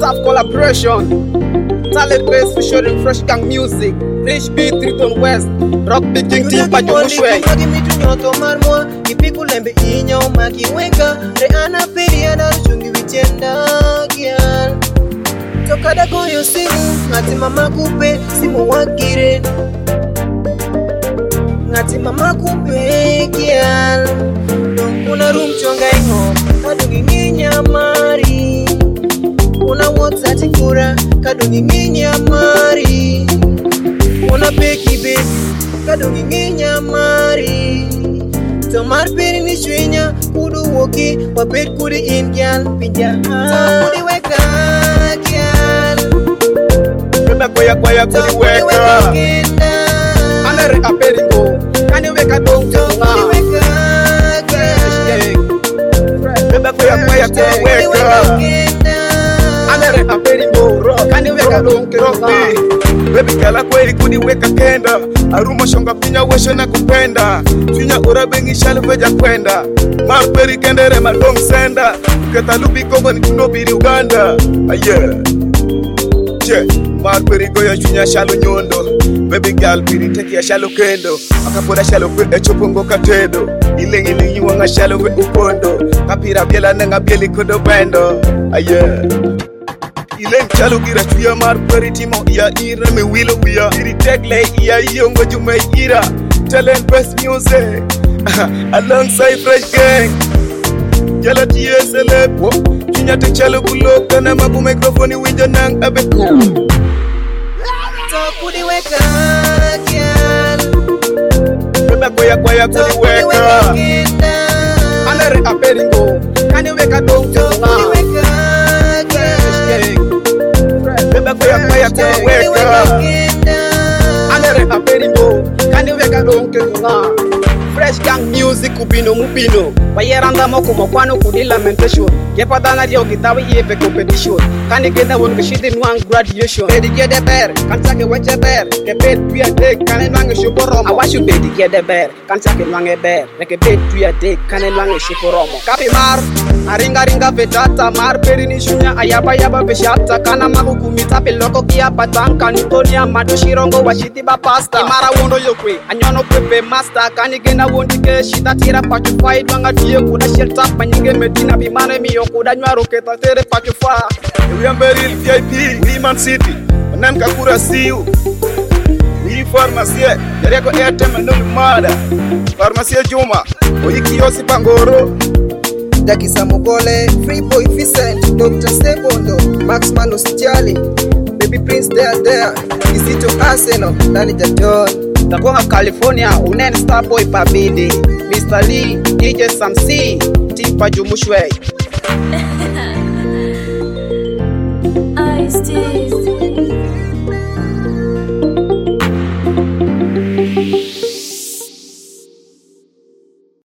Tough collaboration. Talent based featuring Fresh Gang Music. Rich beat Triton West. Rock big king Tipa Jumushwe. Mitunyoto marmwa kipiku lembe inya umakiweka reana periana chungi wichenda gyal tokada goyo simu ngati mama kupe simu wakire ngati mama kupe gyal una room chonga ingo kadungi nginya mari una WhatsApp tikura kadungi nginya mari una peki baby kadungi nginya mari tomar peri ni chwinya kudu woki wapet kudi in gyal pinja kudi weka gyal Beba kwaya kudi weka Anere aperingo kani weka dong kudi weka gyal Beba kwaya kudi weka Anere aperingo kani weka dong Baby kala kweli kudi weka kenda Aruma shonga pinya wesho na kupenda Finya urabengi shali veja kwenda Marperi kendere madong senda Keta lupi kongo ni kunobiri Uganda yeah. Marperi goya chunya shalo nyondo Baby girl piri teki ya shalo kendo Akapura shalo kwe echopongo katedo Ilengi wanga shalo kwe upondo Kapira biela nenga bieli kudo bendo yeah. Ilen chalo gira chuya Marperi timo iya ira me wilo uya Iri tegle iya iyongo jume ira Talent best music Alongside Fresh Gang Jala tiye celeb Chunya te chalo kuloka na mabu mikrofoni winjo nang abe kudi weka gyal Beba kwaya kudi weka Anere aperingo kani weka dong kudi weka gyal Beba kwaya kudi weka Anere aperingo kani weka dong Fresh Gang Music upino mupino Bayeranda moko mokwano kudi lamentation Gepa dana rio gitawi yepe competition Kani genda won kishidi nwang graduation Bedi gede ber, kansake weche ber Ke bed tuya dek, kane nwange shuporomo Awashu bedi gede ber, kansake nwange ber Reke bed tuya dek, kane nwange shuporomo Kapi mar, aringa vetata Mar peri ni shunya, ayaba veshata Kana magu kumita piloko kia batanka Nitonia madu shirongo washiti bapasta Imara wondo yokwe, anyono pepe master Kani genda wondi ke shita tira pachu fight Wanga diye kuda shelta, manyinge medina bimane miyo kuda nywaru keta tere pachu fa We are very VIP, Liman City Manan kakura siu We farmacie, yareko airtime nungi mada Farmacie Juma, oiki yosi pangoro Dakisa Mugole, Free Boy Vincent, Dr. Sebondo, Max Mano Sijali, Baby Prince there, Kisito Arsenal, Nani Jaton Takonga California, Unen Starboy Pabidi Mr. Lee, DJ Sam C, Tipa Jumushwe Ice-T